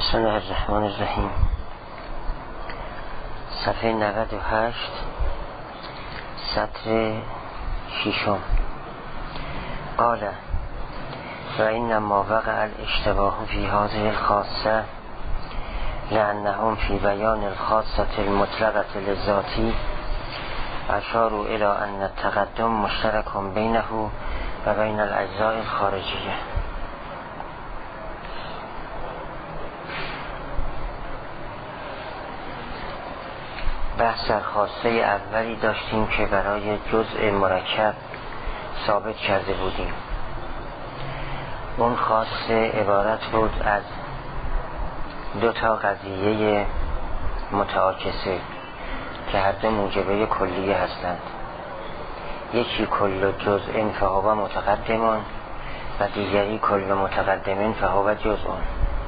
بسم الله الرحمن الرحیم. صفحه 98 سطر 6. قال و اینما وقع الاشتباه فی هذه الخاصه لأنهم فی بیان الخاصه المطلقه للذاتی اشاروا الى ان التقدم مشترک بینه و بین الاجزاء الخارجیه. بحث در خاصه اولی داشتیم که برای جزء مرکب ثابت کرده بودیم. اون خاصه عبارت بود از دو تا قضیه متعاکسه که هر دو موجبه کلیه هستند. یکی کل جزء فهو متقدمون و دیگری کل متقدمین فهو جزءون.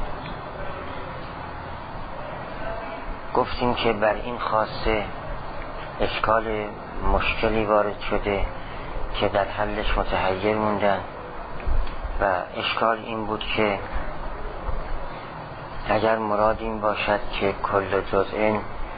گفتیم که بر این خاصه اشکال مشکلی وارد شده که در حلش متحیر موندن و اشکال این بود که اگر مراد این باشد که کل جزء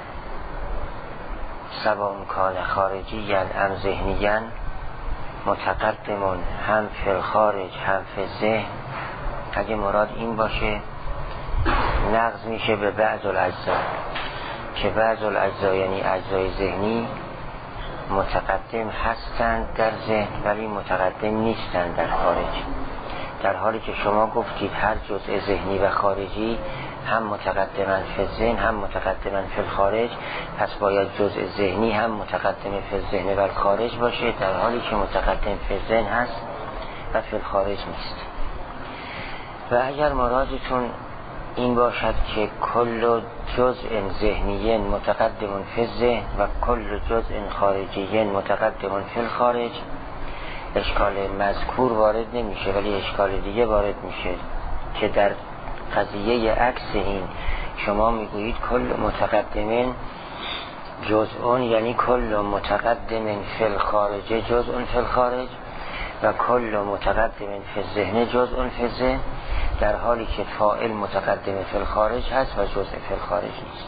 سواء کان خارجی ام ذهنی متقدمون هم فی الخارج هم فی ذهن، اگه مراد این باشه نقض میشه به بعض الاجزا، که بعض الاجزا یعنی اجزای ذهنی متقدم هستند در ذهن ولی متقدم نیستند در خارج، در حالی که شما گفتید هر جزء ذهنی و خارجی هم متقدمن فی الذهن هم متقدمن فی الخارج، پس باید جزء ذهنی هم متقدم فی الذهن و الخارج باشه، در حالی که متقدم فی الذهن هست و فی الخارج نیست. و اگر مرادتون این باشد که کل جزء ذهنی متقدم فی الذهن و کل جزء خارجی متقدم فی الخارج، اشکال مذکور وارد نمیشه ولی اشکال دیگه وارد میشه که در قضیه عکس این شما میگویید کل متقدمین جزءون، یعنی کل متقدم فی الخارج جزء فی الخارج و کل متقدم فی الذهن جزء فی الذهن، در حالی که فاعل متقدم فی الخارج هست و جزء فی الخارج نیست.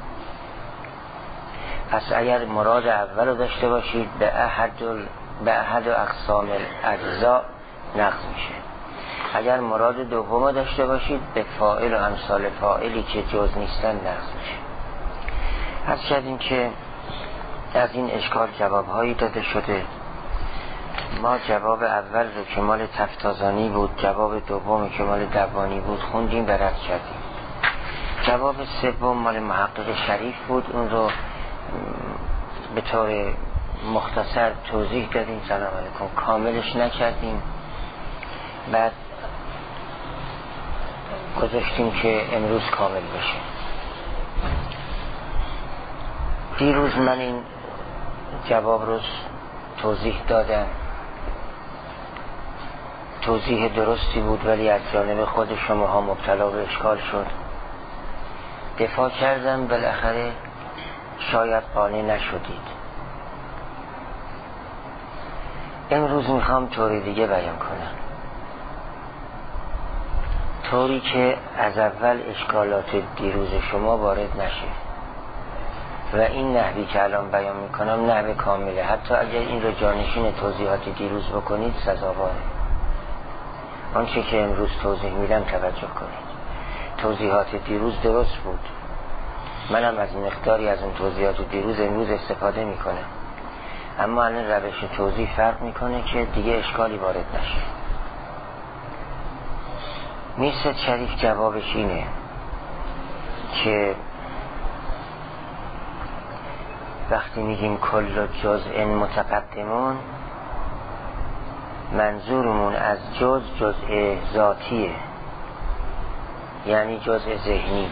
پس اگر مراد اول رو داشته باشید به احد اقسام الاجزاء نقض میشه. اگر مراد دوم رو داشته باشید به فاعل و امثال فاعلی که جز نیستن نقض میشه. از کردیم که از این اشکال جوابهایی داده شده. ما جواب اول رو که مال تفتازانی بود، جواب دوم که مال دبانی بود خوندیم و رد کردیم. جواب سوم مال محقق شریف بود، اون رو به طور مختصر توضیح دادیم، سلام علیکم، کاملش نکردیم. بعد گذاشتیم که امروز کامل بشه. دیروز من این جواب رو توضیح دادم، توضیح درستی بود ولی از جانب خود شماها مبتلا به اشکال شد. دفاع کردم، بالاخره شاید قانع نشدید. امروز میخوام طوری دیگه بیان کنم، طوری که از اول اشکالات دیروز شما وارد نشه و این نحوی که الان بیان میکنم نحو کامله. حتی اگر این رو جانشین توضیحات دیروز بکنید سزاواره. آنچه که امروز توضیح میدم توجه کنید. توضیحات دیروز درست بود، منم از مقداری از اون توضیحات دیروز امروز استفاده میکنم، اما الان روش توضیح فرق میکنه که دیگه اشکالی وارد نشه. میرسد شریف جوابش اینه که وقتی میگیم کل جزء متقدمون منظورمون از جزء ذاتیه، یعنی جزء ذهنی،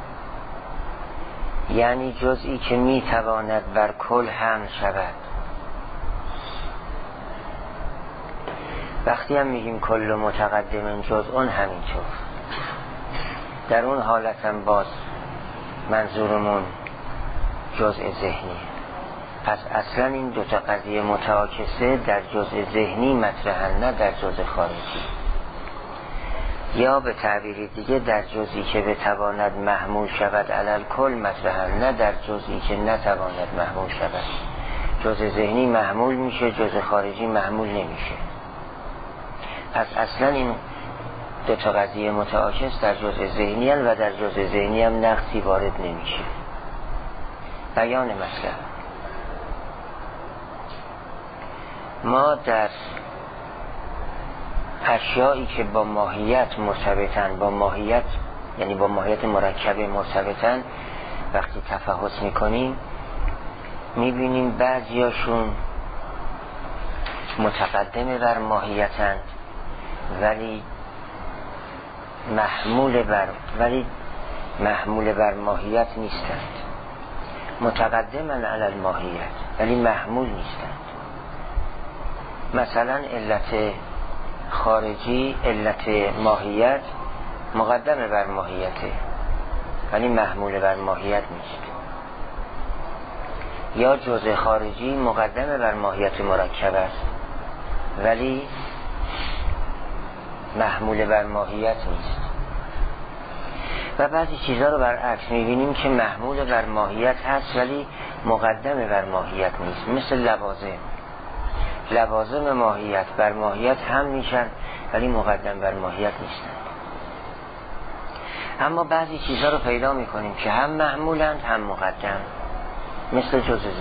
یعنی جزئی که میتواند بر کل حمل شود. وقتی هم میگیم کل متقدم جزء همینطور، در اون حالت هم باز منظورمون جزء ذهنی. پس اصلا این دوتا قضیه متعاکسه در جزء ذهنی مطرحن، نه در جزء خارجی. یا به تعبیر دیگه در جزئی که بتواند محمول شود علی کل مطرحن، نه در جزئی که نتواند محمول شود. جزء ذهنی محمول میشه، جزء خارجی محمول نمیشه. پس اصلا این دو تا قضیه متعاکس در جزء ذهنی هستند و در جزء ذهنی هم نقصی وارد نمیشه. بیان مطلب: ما در اشیایی که با ماهیت مرتبطن، با ماهیت یعنی با ماهیت مرکب مرتبطن، وقتی تفحص میکنیم میبینیم بعضیاشون متقدم بر ماهیتند ولی محمول بر ماهیت نیستند. متقدمن علی الماهیت ولی محمول نیستند. مثلا علت خارجی، علت ماهیت مقدم بر ماهیته ولی محمول بر ماهیت نیست. یا جزء خارجی مقدم بر ماهیت مرکب است ولی محمول بر ماهیت نیست. و بعضی چیزها رو برعکس میبینیم که محمول بر ماهیت هست ولی مقدم بر ماهیت نیست. مثل لوازم ماهیت بر ماهیت هم میشن ولی مقدم بر ماهیت نیستن. اما بعضی چیزها رو پیدا میکنیم که هم محمولند هم مقدم. مثل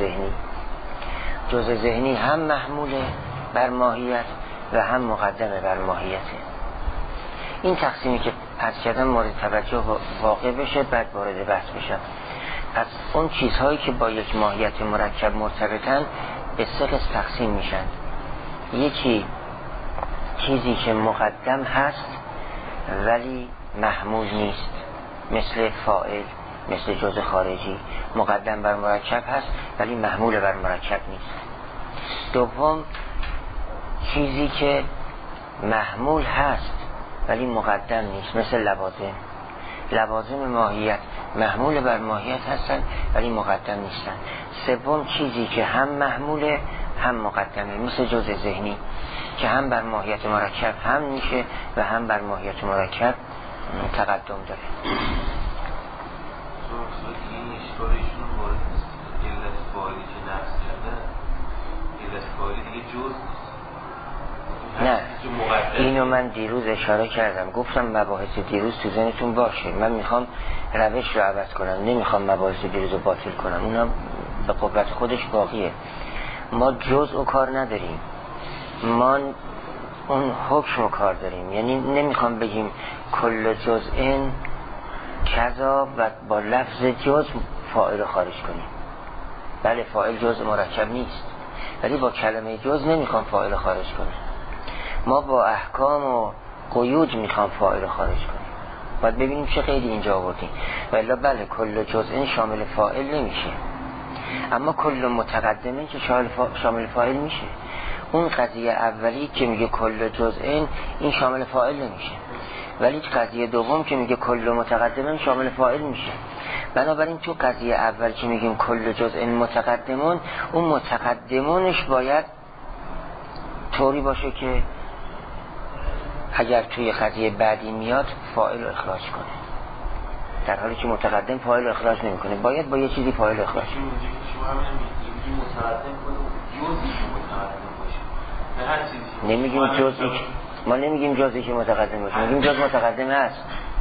جزء ذهنی هم محموله بر ماهیت و هم مقدم بر ماهیته. این تقسیمی که از کردن مورد توجه واقع بشه، بعد وارد بحث بشم. از اون چیزهایی که با یک ماهیت مرکب مرتبطن به سه قسم تقسیم میشن. یکی چیزی که مقدم هست ولی محمول نیست، مثل فاعل، مثل جزء خارجی مقدم بر مرکب هست ولی محمول بر مرکب نیست. دوم چیزی که محمول هست ولی مقدم نیست، مثل لوازم ماهیت محمول بر ماهیت هستن ولی مقدم نیستن. سوم چیزی که هم محموله هم مقدمه، مثل جزء ذهنی که هم بر ماهیت مرکب هم میشه و هم بر ماهیت مرکب تقدم داره. این اشکالشون وارد نیست. علت فاعلی که نفس کرده علت فاعلی دیگه جز نه، اینو من دیروز اشاره کردم، گفتم مباحث دیروز تو ذهنتون باشه. من میخوام روش رو عوض کنم، نمیخوام مباحث دیروز رو باطل کنم. اونم به قوت خودش باقیه. ما جزء و کار نداریم، ما اون حکم و کار داریم. یعنی نمیخوام بگیم کل جزء کذا و با لفظ جزء فاعل رو خارج کنیم. بله فاعل جزء مرکب نیست ولی با کلمه جزء نمیخوام فاعل رو خارج کنیم. ما با احکام و قیود میخوام فاعل رو خارج کنیم. باید ببینیم چه قیدی اینجا آوردیم. ولی بله کل جزء شامل فاعل نمیشه، اما کل متقدمه که شامل فاعل میشه. اون قضیه اولی که میگه کل جزء این شامل فاعل نمیشه، ولی قضیه دوم که میگه کل متقدمه شامل فاعل میشه. بنابراین تو قضیه اول که میگیم کل جزء متقدمون، اون متقدمونش باید طوری باشه که اگر توی قضیه بعدی میاد فاعل رو اخراج کنه، در حالی که متقدم فاعل رو اخراج نمیکنه، باید با یه چیزی فاعل رو اخراج کنه. نمیگیم جزئی، ما نمیگیم جزئی که متقدم باشه، میگیم جز متقدم هست.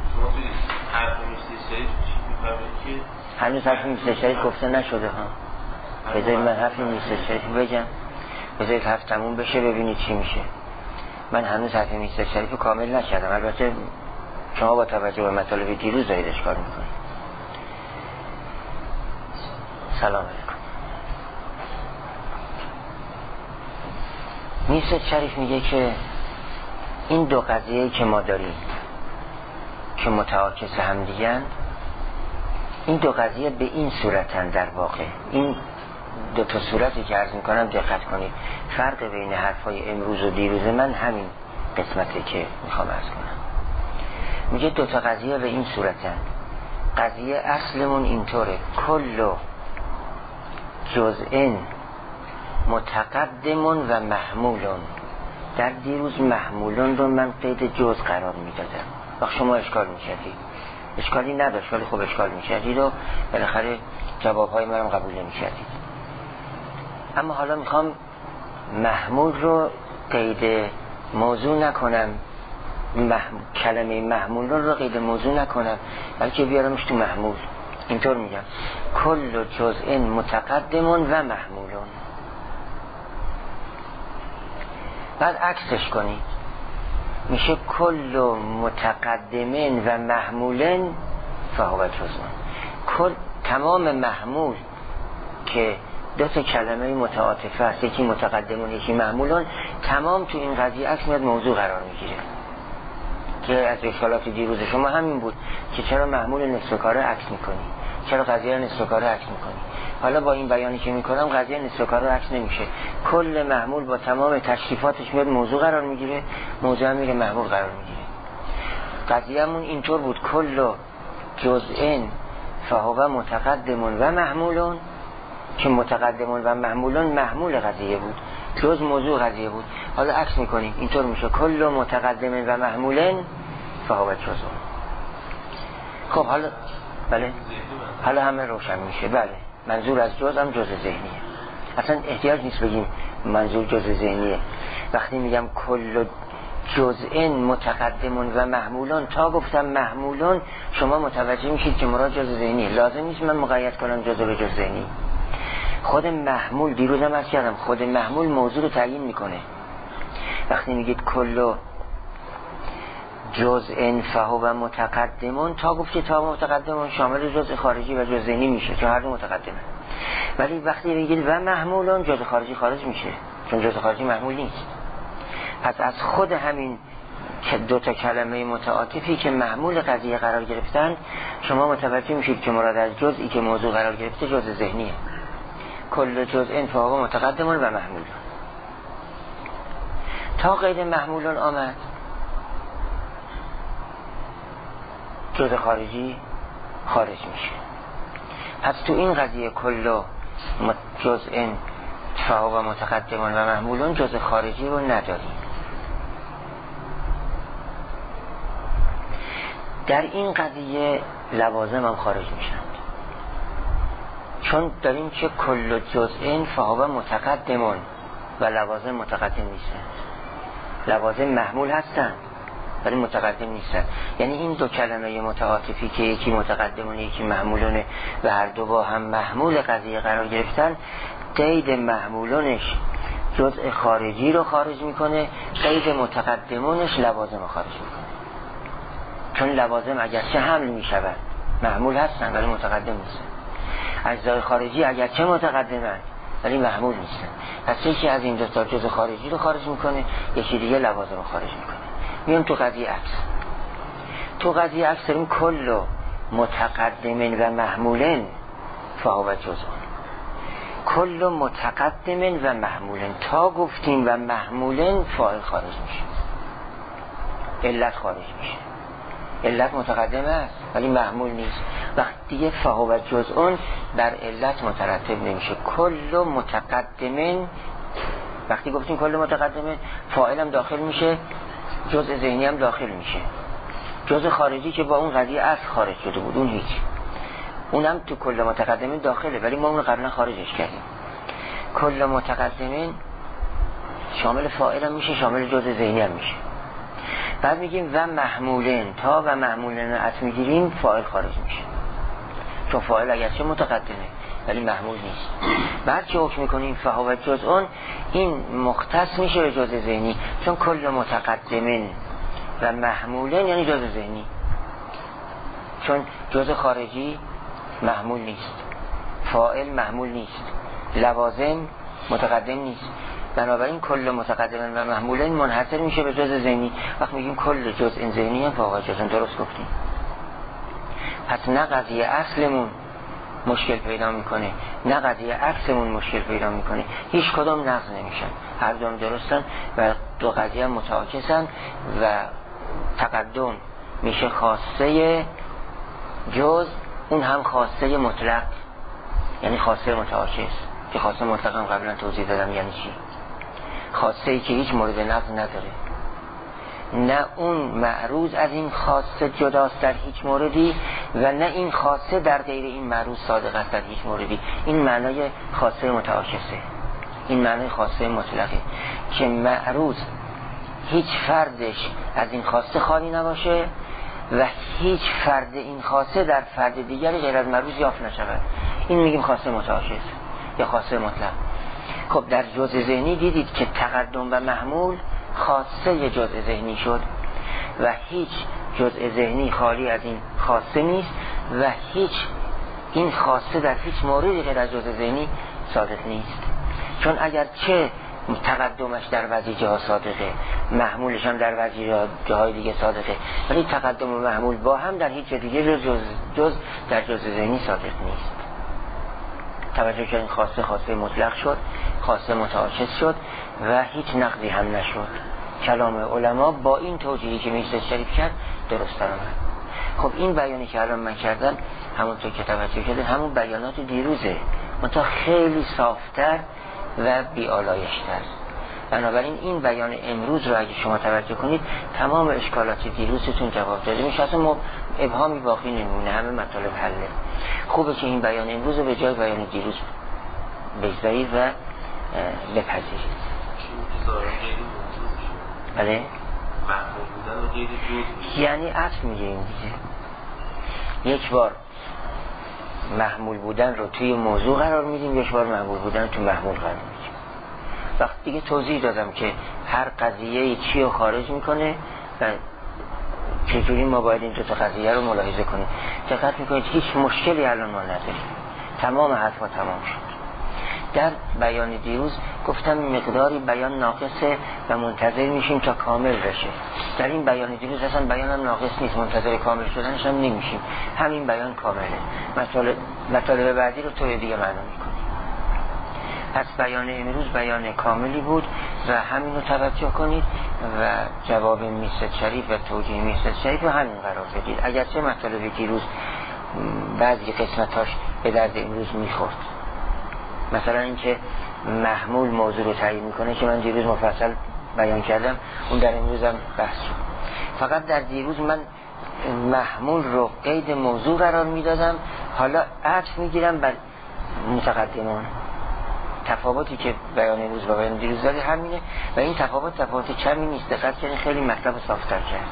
هنوز حرف نیست شریف گفته نشده ها. بذارید من حرف نیست شریف بگم، بذارید حرف تموم بشه ببینید چی میشه. من هنوز حرف نیست شریف رو کامل نکردم. البته شما با توجه به مطالب دیروز دارید اشکال میکنید. سلام علیکم. نیست شریف میگه که این دو قضیه که ما داریم که متعاکس هم دیگن، این دو قضیه به این صورتن. در واقع این دو تا صورتی که عرض میکنم دقت کنید. فرق بین حرفای امروز و دیروز من همین قسمته که میخوام عرض کنم. میگه دو تا قضیه به این صورتن. قضیه اصلمون اینطوره: کل جزء متقدمون و محمولون. در دیروز محمولون رو من قید جز قرار میدادم. شما اشکال میکردید، اشکالی نداشت ولی خب اشکال میکردید و بالاخره جوابهای منم قبول نمیکردید. اما حالا میخوام محمول رو قید موضوع نکنم، کلمه محمول رو قید موضوع نکنم، بلکه بیارمش تو محمول. اینطور میگم کل جزء متقدم و محمولون. بعد عکسش کنی میشه کل متقدم و محمولن فهو جزء. کل تمام محمول که دو تا کلمه متعاطفه است، یکی متقدمون یکی محمولون، تمام تو این قضیه عکس میاد موضوع قرار میگیره. که از اشکالات دیروز شما همین بود که چرا محمول نصف و کاره عکس میکنی، چرا قضیه نصف و کاره عکس میکنی. حالا با این بیانی که میکنم قضیه نصف و کاره عکس نمیشه، کل محمول با تمام تشریفاتش میاد موضوع قرار میگیره، موضوع هم میره محمول قرار میگیره. قضیه‌مون اینطور بود کل جزء فهو متقدم و محمولون، که متقدمون و محمولون محمول قضیه بود، جز موضوع قضیه بود. حالا عکس میکنیم اینطور میشه کل متقدم و محمولن فهو جزء. خب حالا بله حالا همه روشن میشه. بله منظور از جز هم جز ذهنیه، اصلا احتیاج نیست بگیم منظور جز ذهنیه. وقتی میگم کل جزء متقدم و محمولون، تا گفتم محمولون شما متوجه میشید که مراد جز ذهنیه. لازم نیست من مقید کنم جز به جز ذهنی. خود محمول دیروزم عرض کردم خود محمول موضوع رو تعیین میکنه. وقتی میگید کل جزء فهو متقدمون، تا گفتی تا متقدمون شامل جزء خارجی و جزء ذهنی میشه که هر دو متقدمه. ولی وقتی میگید و محمولون جزء خارجی خارج میشه، چون جزء خارجی محمول نیست. پس از خود همین که دو تا کلمه متعاطفی که محمول قضیه قرار گرفتن شما متوجه میشید که مراد از جزئی که موضوع قرار گرفته جزء ذهنیه. کل جزء فهو متقدمون و محمولون. تا قید محمولون آمد جزء خارجی خارج میشه. پس تو این قضیه کل جزء فهو متقدمون و محمولون جزء خارجی رو نداریم. در این قضیه لوازم هم خارج میشن، چون داریم که کل جزء فهو متقدمون و لوازم متقدم نیستن. لوازم محمول هستن ولی متقدم نیستن. یعنی این دو کلمه متعاطفی که یکی متقدمونه یکی محمولونه و هر دو با هم محمول قضیه قرار گرفتن، قید محمولونش جزء خارجی رو خارج میکنه، قید متقدمونش لوازم رو خارج میکنه. چون لوازم اگرچه حمل میشود محمول هستن ولی متقدم نیستن. اجزای خارجی اگرچه متقدمن ولی محمول نیستن. پس یکی از این دو تا جزء خارجی رو خارج میکنه، یکی دیگه لوازم رو خارج میکنه. میام تو قضیه عکس. تو قضیه عکس داریم کل متقدم و محمولن فهو جزء. کل متقدم و محمولن، تا گفتیم و محمولن فاعل خارج میشه، علت خارج میشه. علت متقدم است ولی محمول نیست. وقتی دیگه فهو جزء در علت مترتب نمیشه. کل متقدم، وقتی گفتیم کل متقدم فاعل هم داخل میشه، جزء ذهنی هم داخل میشه. جزء خارجی که با اون قضیه اصل خارج شده بود اون هیچ، اونم تو کل متقدمین داخله ولی ما اون قبلا خارجش کردیم. کل متقدمین شامل فاعل هم میشه، شامل جزء ذهنی هم میشه. بعد میگیم و محمولن، تا و محمولن رو عطف میگیریم فاعل خارج میشه، چون فاعل اگرچه متقدمه ولی محمول نیست. بعد که حکم میکنیم فهو جزء، این مختص میشه به جزء ذهنی، چون کل متقدمین و محمولن یعنی جزء ذهنی، چون جزء خارجی محمول نیست، فاعل محمول نیست، لوازم متقدم نیست. بنابراین کل متقدم و محمولن منحصر میشه به جزء ذهنی. وقت میگیم کل جزء ذهنی هم فهو جزء، درست گفتیم. پس نه قضیه اصلمون مشکل پیدا میکنه نه قضیه عکسمون مشکل پیدا میکنه، هیچ کدام نقض نمیشن، هر دوم درستن و دو قضیه متعاکسن و تقدم میشه خاصه جز، اون هم خاصه مطلق، یعنی خاصه متعاکس. که خاصه مطلق هم قبلا توضیح دادم یعنی چی. خاصه ای که هیچ مورد نقض نداره، نه اون معروض از این خاصه جداست در هیچ موردی و نه این خاصه در غیر این معروض صادق است در هیچ موردی. این معنای خاصه متعاکسه، این معنای خاصه مطلقه که معروض هیچ فردش از این خاصه خالی نباشه و هیچ فرد این خاصه در فرد دیگری غیر از معروض یافت نشود. این میگیم خاصه متعاکس یا خاصه مطلق. خب در جزء ذهنی دیدید که تقدم و محمول خاصه جزء ذهنی شد و هیچ جزء ذهنی خالی از این خاصه نیست و هیچ این خاصه در هیچ موردی غیر از جزء ذهنی صادق نیست. چون اگر چه تقدمش در بعضی جاها صادقه، محمولش هم در بعضی جاهای دیگه صادقه، ولی تقدم و محمول با هم در هیچ دیگه جز در جزء ذهنی صادق نیست. توجه که این خاصه مطلق شد، خاصه متعاکس شد و هیچ نقضی هم نشد. کلام علما با این توجیهی که میشه شریف کرد درست آمد. خب این بیانی که الان من کردم همونطور که توجه کردن همون بیانات دیروزه، منتها خیلی صافتر و بی‌آلایش‌تر. بنابراین این بیان امروز رو اگه شما توجه کنید تمام اشکالات دیروزتون جواب داده میشه، اصلا ابهامی باقی نمیمونه، همه مطالب حله. خوبه که این بیان امروز رو به جای بیان دیروز بگذارید و بپذیرید. بله؟ یعنی عطف میگه این دیگه. یک بار محمول بودن رو توی موضوع قرار میدیم، یک بار محمول بودن تو محمول قرار میدیم. وقتی دیگه توضیح دادم که هر قضیه چی رو خارج میکنه و چجوری ما باید این دو تا قضیه رو ملاحظه کنیم. دقت میکنید هیچ مشکلی الان ما نداریم، تمام حرفا تمام شد. در بیان دیروز گفتم مقداری بیان ناقصه و منتظر میشیم تا کامل بشه. در این بیان دیروز اصلا بیان هم ناقص نیست، منتظر کامل شدنش هم نمیشیم، همین بیان کامله. مطالب بعدی رو توی دیگه معنا میکنیم. پس بیان امروز بیان کاملی بود و همین رو توجه کنید و جواب میرزا شریف و توجیه میرزا شریف رو همین قرار بدید. اگرچه مطالب دیروز بعضی قسمتاش به درد امروز میخورد، مثلا اینکه محمول موضوع رو تعیین میکنه که من دیروز مفصل بیان کردم، اون در امروز هم بحث شد. فقط در دیروز من محمول رو قید موضوع قرار میدادم، حالا عطف میگیرم بر متقدمان. تفاوتی که بیان امروز و بیان دیروز داره همینه و این تفاوت کمی نیست. دقت کنید خیلی مطلب صافتر کرد.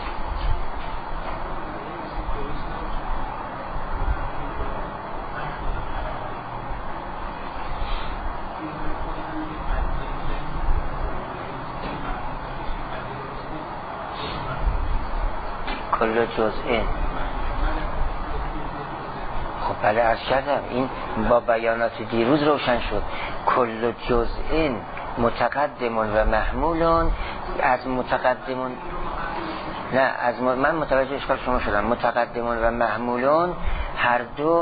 کل جزء. خب بله عرض کردم این با بیانات دیروز روشن شد. کل جزء متقدمون و محمولون. از متقدمون نه از من متوجه اشکال شما شدم. متقدمون و محمولون هر دو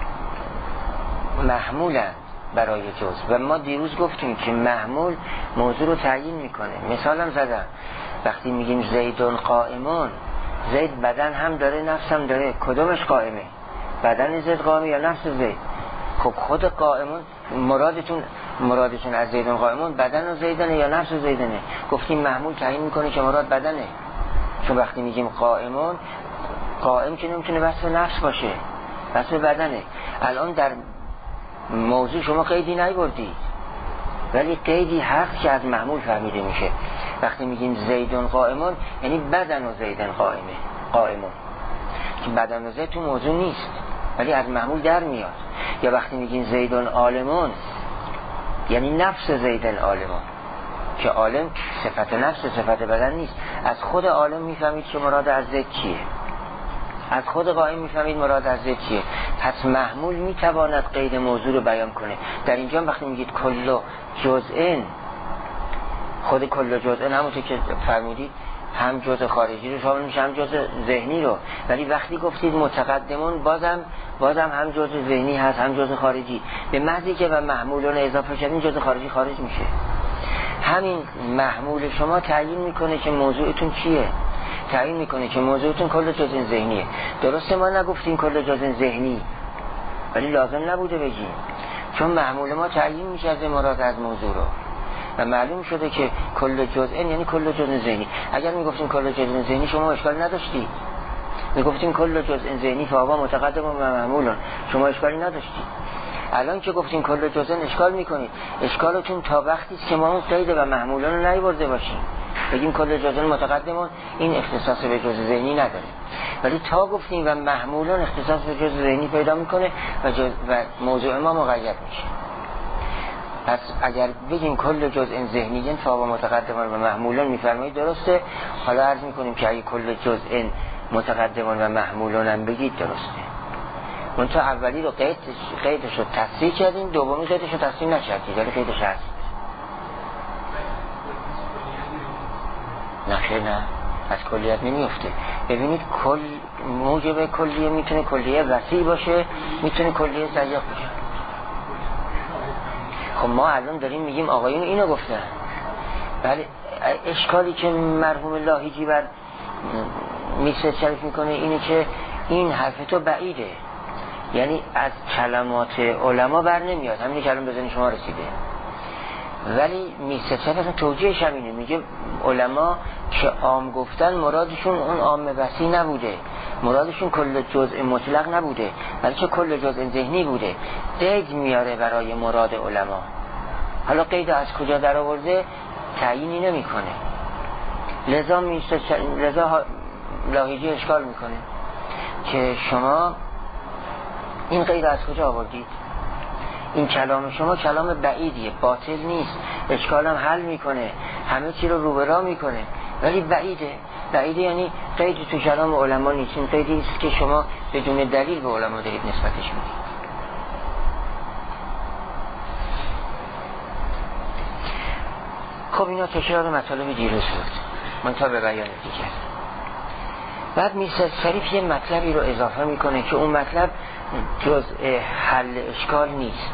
محمولن برای جزء و ما دیروز گفتیم که محمول موضوع رو تعیین میکنه. مثالم زدم وقتی میگیم زیدون قائمون، زید بدن هم داره نفس هم داره، کدومش قائمه؟ بدن زید قائمه یا نفس زید؟ خب خود قائمون مرادتون از زیدون قائمون بدن و زیدنه یا نفس و زیدنه؟ گفتیم محمول تعیین میکنه که مراد بدنه، چون وقتی میگیم قائمون، قائم که نمیتونه وصف نفس باشه، وصف بدنه. الان در موضوع شما قیدی نبردی ولی قیدی هست که از محمول فهمیده میشه. وقتی میگیم زیدون قائمون یعنی بدن و زیدن قائمون که بدن و زید تو موضوع نیست ولی از محمول در میاد. یا وقتی میگیم زیدون عالمون یعنی نفس زیدن عالمون که عالم صفت نفس صفت بدن نیست. از خود عالم میفهمید که مراد از زید چیه، از خود قائم میفهمید مراد از زید چیه. پس محمول میتواند قید موضوع رو بیان کنه. در اینجا وقتی میگید کل جزء، خود کل جزء همونطور که فرمودید هم جزء خارجی رو شامل میشه هم جزء ذهنی رو، ولی وقتی گفتید متقدمون بازم هم جزء ذهنی هست هم جزء خارجی. به محضی که به محمولون اضافه شدین جزء خارجی خارج میشه. همین محمول شما تعیین میکنه که موضوعتون چیه، تعیین میکنه که موضوعتون کل جزء ذهنیه. درسته ما نگفتیم کل جزء ذهنی ولی لازم نبوده بگیم، چون محمول ما تعیین میشه از مراد از موضوع رو. و معلوم شده که کل جزء یعنی کل جزء ذهنی. اگر میگفتیم کل جزء ذهنی شما اشکال نداشتی، میگفتیم کل جزء ذهنی فهو متقدم و محمول، شما اشکالی نداشتی. الان که گفتیم کل جزء اشکال میکنید. اشکالتون تا وقتی است که ما اون قید و محمولان رو نیاورده باشیم، بگیم کل جزء متقدم، این اختصاص به جزء ذهنی نداره. ولی تا گفتیم و محمولان اختصاص به جزء ذهنی پیدا میکنه و موضوع ما مقید میشه. پس اگر بگیم کل جزء ذهنی فهو متقدم و محمولان میفرمایید درسته. حالا عرض میکنیم که اگه کل جزء متقدم و محمولان هم بگید درسته. منتها اولی رو قیدش رو تصریح کردیم، دومی قیدش رو تصریح نکردید، ولی قیدش هست. نه از کلیت نمیفته. ببینید کل موجب کلیه میتونه کلیه وسیع باشه، میتونه کلیه ضیق باشه. خب ما الان داریم میگیم آقایون اینو گفتن. بله اشکالی که مرحوم لاهیجی بر میرزا شریف میکنه اینه که این حرف تو بعیده، یعنی از کلمات علما بر نمیاد، همین که الان بزنی شما رسیده. ولی میرزا شریف توجیهش همینه، میگه علما که عام گفتن مرادشون اون عام وسیع نبوده، مرادشون کل جزء مطلق نبوده، بلکه کل جزء ذهنی بوده. قید میاره برای مراد علما. حالا قید از کجا در آورده تعیینی نمیکنه. لذا لاهیجی اشکال میکنه که شما این قید از کجا آوردید؟ این کلام شما کلام بعیدیه، باطل نیست، اشکالم حل میکنه، همه چی رو روبرا میکنه، ولی بعیده یعنی قید تو کلام علما نیست. این قیدی نیست که شما بدون دلیل به علما دارید نسبتش میدید. خب اینا تکرار مطالب دیروز بود، منتها به بیان دیگر. بعد میرزا شریف یه مطلبی رو اضافه میکنه که اون مطلب جزء حل اشکال نیست.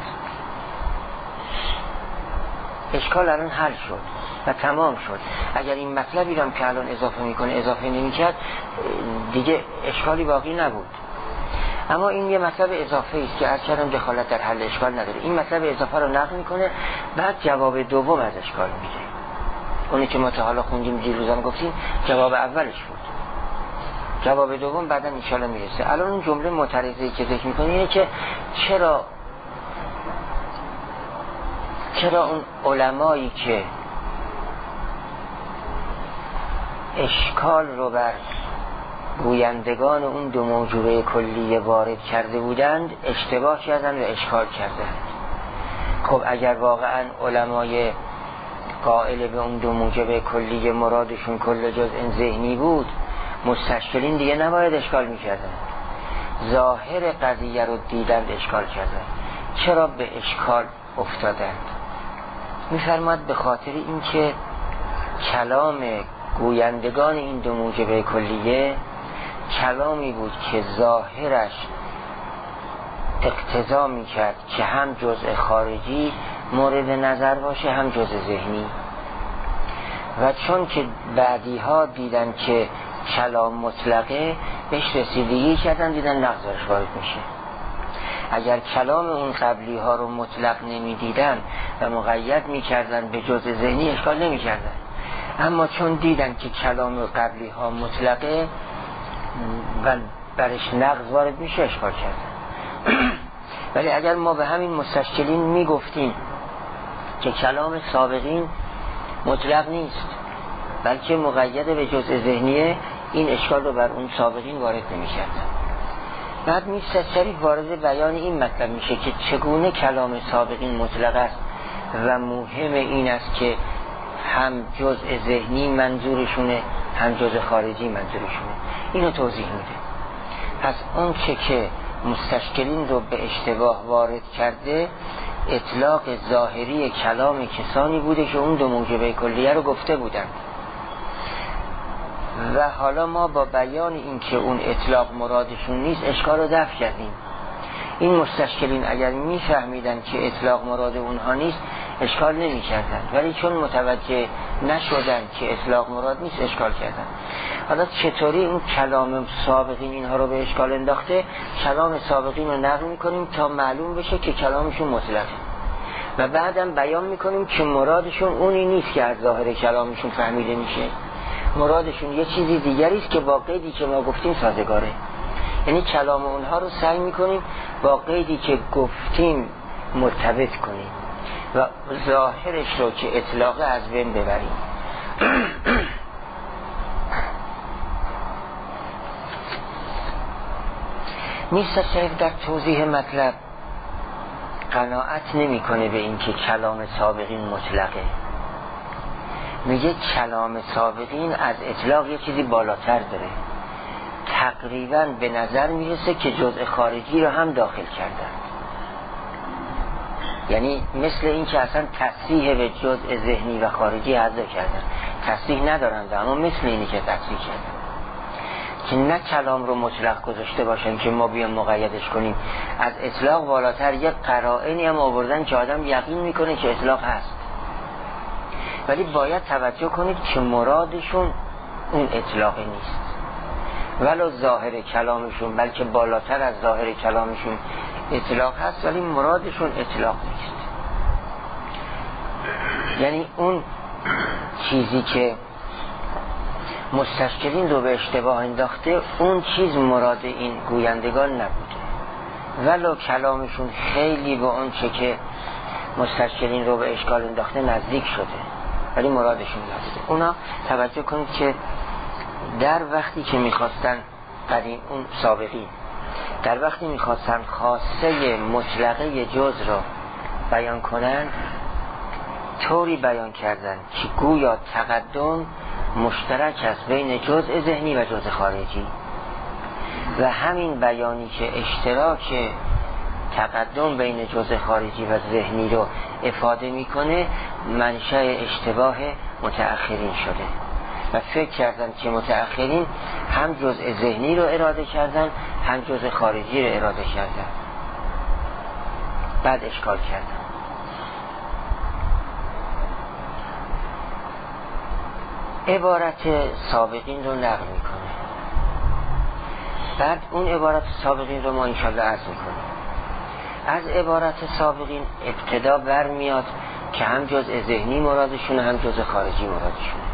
اشکال الان حل شد و تمام شد. اگر این مطلبی رو هم که الان اضافه میکنه اضافه نمیکرد دیگه اشکالی باقی نبود. اما این یه مطلب اضافه است که از کردم دخالت در حل اشکال نداره. این مطلب اضافه رو نقل میکنه، بعد جواب دوم از اشکال میده. اونی که ما تا حالا خوندیم دیروزم گفتیم جواب اولش بود، جواب دوم بعدا انشالله میرسه. الان اون جمله معترضه‌ای که ذکر میکنه اینه که چرا اون علمایی که اشکال رو بر گویندگان اون دو موجوبه کلیه وارد کرده بودند اشتباه کردند و اشکال کردند. خب اگر واقعا علمای قائل به اون دو موجبه کلیه مرادشون کل جزء ذهنی بود، مستشکلین دیگه نباید اشکال میکردن، ظاهر قضیه رو دیدند اشکال کردن. چرا به اشکال افتادند؟ میفرماد به خاطر اینکه کلام گویندگان این دو موجبه کلیه کلامی بود که ظاهرش اقتضا میکرد که هم جزء خارجی مورد نظر باشه هم جزء ذهنی، و چون که بعدی ها دیدن که کلام مطلقه بهش رسیدگی کردن، دیدن نقضش وارد میشه. اگر کلام اون قبلی ها رو مطلق نمی دیدن و مقید می کردن به جزء ذهنی اشکال نمی کردن، اما چون دیدن که کلام قبلی ها مطلقه و برش نقض وارد میشه اشکال کردن. ولی اگر ما به همین مستشکلین می گفتیم که کلام سابقین مطلق نیست بلکه مقید به جزء ذهنیه، این اشکال رو بر اون سابقین وارد نمی کردن. بعد میرزا شریف وارد بیان این مطلب میشه که چگونه کلام سابقین مطلق است و مهم این است که هم جزء ذهنی منظورشونه هم جزء خارجی منظورشونه. اینو توضیح میده. پس اون که مستشکلین رو به اشتباه وارد کرده اطلاق ظاهری کلام کسانی بوده که اون دو موجبه کلیه رو گفته بودن، و حالا ما با بیان این که اون اطلاق مرادشون نیست اشکال رو دفع کردیم. این مستشکلین اگر میفهمیدن که اطلاق مراد اونها نیست اشکال نمی کردن، ولی چون متوجه نشدن که اطلاق مراد نیست اشکال کردن. حالا چطوری اون کلام سابقین اینها رو به اشکال انداخته؟ کلام سابقین رو نقل میکنیم تا معلوم بشه که کلامشون مطلقه. و بعدم بیان میکنیم که مرادشون اونی نیست که از ظاهر کلامشون فهمیده میشه، مرادشون یه چیزی دیگری است که با قیدی که ما گفتیم سازگاره. یعنی کلام اونها رو سعی میکنیم با قیدی که گفتیم مرتبط کنیم و ظاهرش رو که اطلاقه از بین ببریم. میرزا شریف در توضیح مطلب قناعت نمیکنه به این که کلام سابقین مطلقه. میگه کلام سابقین از اطلاق یه چیزی بالاتر داره، تقریبا به نظر میرسه که جزء خارجی رو هم داخل کردن. یعنی مثل این که اصلا تصریح به جزء ذهنی و خارجی حذف کردن، تصریح ندارند، اما مثل اینی که تصریح کردن که نه کلام رو مطلق گذاشته باشن که ما بیان مقیدش کنیم، از اطلاق بالاتر یک قرائنی هم آوردن که آدم یقین میکنه که اطلاق هست. ولی باید توجه کنید که مرادشون اون اطلاق نیست، ولو ظاهر کلامشون بلکه بالاتر از ظاهر کلامشون اطلاق هست، ولی مرادشون اطلاق نیست. یعنی اون چیزی که مستشکلین رو به اشتباه انداخته، اون چیز مراد این گویندگان نبوده، ولو کلامشون خیلی به اون چه که مستشکلین رو به اشکال انداخته نزدیک شده، ولی مرادشون نبوده. اونا توجه کنید که در وقتی که میخواستن قدیم اون سابقین در وقتی میخواستن خاصه مطلقه جز را بیان کنن، طوری بیان کردن که گویا تقدم مشترک است بین جزء ذهنی و جزء خارجی، و همین بیانی که اشتراک تقدم بین جزء خارجی و ذهنی رو افاده میکنه منشأ اشتباه متأخرین شده و فکر کردن که متأخرین هم جزء ذهنی رو اراده کردن هم جزء خارجی رو اراده کردن، بعد اشکال کردن. عبارت سابقین رو نقل میکنه، بعد اون عبارت سابقین رو ما انشالله عرض میکنیم. از عبارت سابقین ابتدا برمیاد که هم جزء ذهنی مرادشونه هم جزء خارجی مرادشونه،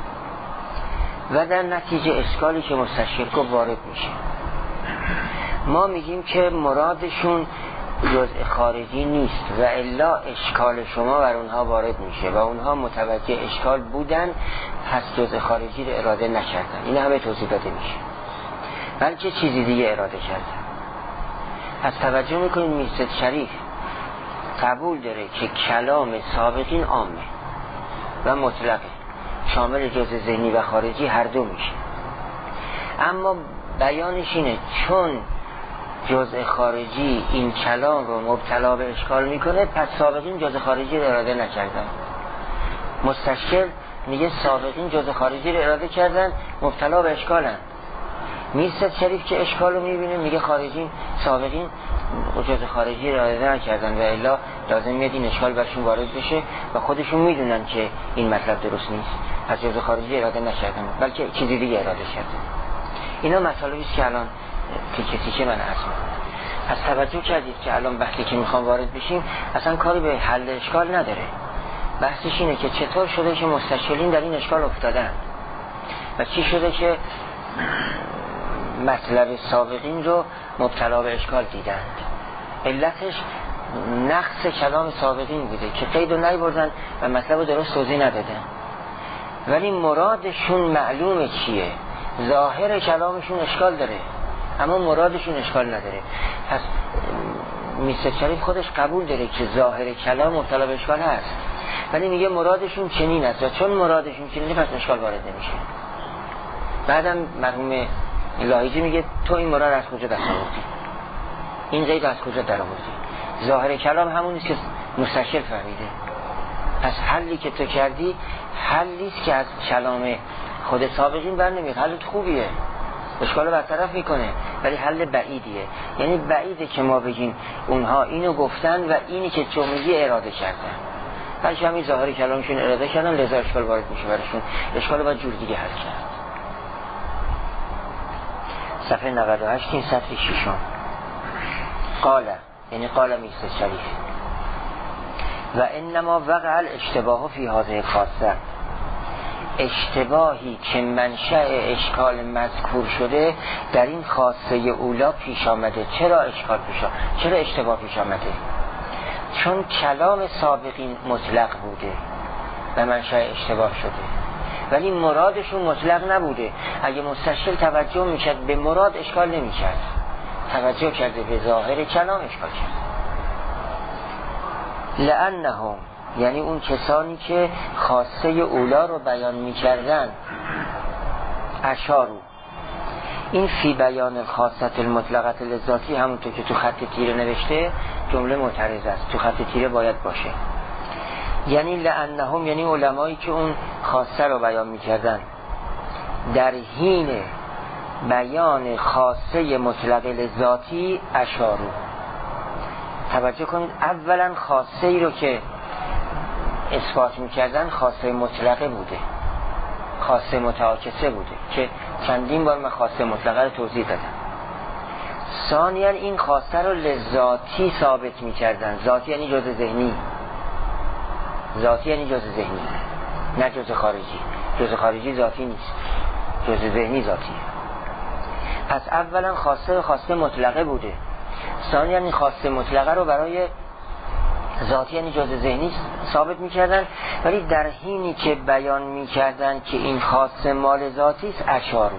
و در نتیجه اشکالی که مستشکل وارد میشه. ما میگیم که مرادشون جزء خارجی نیست و الا اشکال شما بر اونها وارد میشه و اونها متوجه اشکال بودن، پس جزء خارجی رو اراده نکردن. این همه توضیح داده میشه، بلکه چیزی دیگه اراده کردن. پس توجه میکنید میرزا شریف قبول داره که کلام سابقین عامه و مطلقه، شامل جزء ذهنی و خارجی هر دو میشه، اما بیانش اینه چون جزء خارجی این کلام رو مبتلا به اشکال میکنه، پس سابقین جزء خارجی رو اراده نکردن. مستشکل میگه سابقین جزء خارجی رو اراده کردن، مبتلا به اشکالن. میرزا شریف که اشکال رو میبینه میگه خارجین سابقین جزء خارجی رو اراده نکردن و الا لازم میاد این اشکال برشون وارد بشه و خودشون میدونن که این مطلب درست نیست، پس جزء خارجی اراده نکردن بلکه چیزی دیگه اراده کردن. اینا مطالبی است که الان کسی که من عرض میکنم. پس توجه کردید که الان بحثی که میخوام وارد بشیم اصلا کاری به حل اشکال نداره. بحثش اینه که چطور شده که مستشکلین در این اشکال افتادن و چی شده که مطلب سابقین رو مبتلا به اشکال دیدند. علتش نقص کلام سابقین بوده که قید و نیاوردن و مطلب رو درست توضیح ندادن، ولی مرادشون معلومه چیه. ظاهر کلامشون اشکال داره اما مرادشون اشکال نداره. پس میرزا شریف خودش قبول داره که ظاهر کلام مبتلا به اشکال هست، ولی میگه مرادشون چنین است و چون مرادشون چنینه پس اشکال وارد نمیشه. بعدم مرحوم لاهیجی میگه تو این مراد از کجا دست آوردی، این قید از کجا در آوردی؟ ظاهر کلام همون نیست که مستشکل فهمیده. پس حلی که تو کردی حلیست که از کلام خود سابقین بر نمیاد. حلت خوبیه، اشکال رو برطرف میکنه، ولی حل بعیدیه. یعنی بعیده که ما بگیم اونها اینو گفتن و اینی که تو میگی اراده کردن، بلکه همین ظاهر کلامشون اراده کردن، لذا اشکال وارد میشه برشون. اشکال رو باید جور دیگه حل کرد. صفحه 98 این سطر 6 قال، یعنی قال میرزا شریف و انما وقع الاشتباه فی هذه خاصه، اشتباهی که منشأ اشکال مذکور شده در این خاصه اولا پیش آمده. چرا اشکال پیش آمده؟ چرا اشتباه پیش آمده؟ چون کلام سابقین مطلق بوده و منشأ اشتباه شده، ولی مرادشون مطلق نبوده. اگه مستشکل توجه میکرد به مراد اشکال نمیکرد، توجه کرده به ظاهر کلام اشکال کرد. لأنهم یعنی اون کسانی که خاصه اولا رو بیان میکردن، اشارو، این فی بیان خاصت المطلقت لذاتی همونطور که تو خط تیره نوشته جمله معترض است، تو خط تیره باید باشه. یعنی لأنهم یعنی علمایی که اون خاصه رو بیان میکردن در حین بیان خاصه مطلق لذاتی اشارو. توجه کنید اولا خاصه ای رو که اثبات میکردن خاصه مطلقه بوده، خاصه متعاکسه بوده که چندین بار من خاصه مطلقه رو توضیح دادم. ثانیا این خاصه رو لذاتی ثابت میکردن. ذاتی یعنی جزء ذهنی، ذاتی یعنی جزء ذهنی نه جزء خارجی. جزء خارجی ذاتی نیست، جزء ذهنی ذاتیه. پس اولا خاصه مطلقه بوده، ثانیا این خاصه مطلقه رو برای ذاتی یعنی جزء ذهنی ثابت میکردن، ولی در حینی که بیان میکردن که این خاصه مال ذاتی است اشارو